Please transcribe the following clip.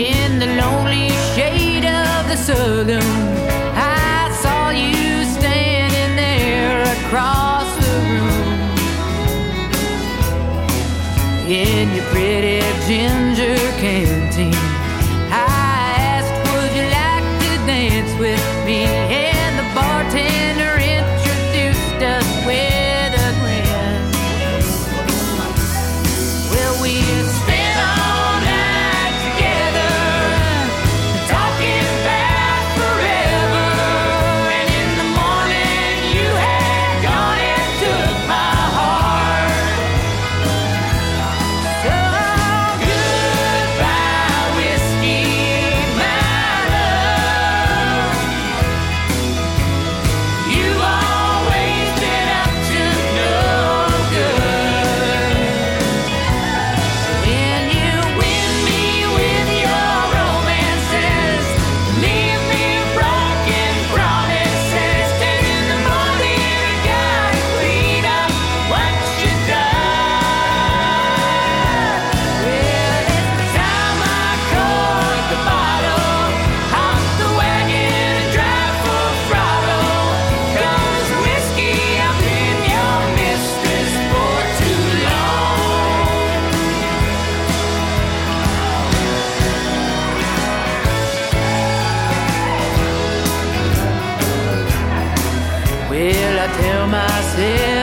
In the lonely shade of the saloon, I saw you standing there across the room in your pretty ginger canteen. I asked, would you like to dance with me? And the bartender introduced us with a grin. Well, we spent all night together, talking about forever. And in the morning you had gone and took my heart. So goodbye, whiskey, my love. You've always been up to no good. When you win me with your romances, leave me broken promises. Then in the morning I gotta clean up what you done. Well, it's time I cork the bottle, hop the wagon and drive full throttle. 'Cause whiskey, I've been your mistress for too long. Well, I tell myself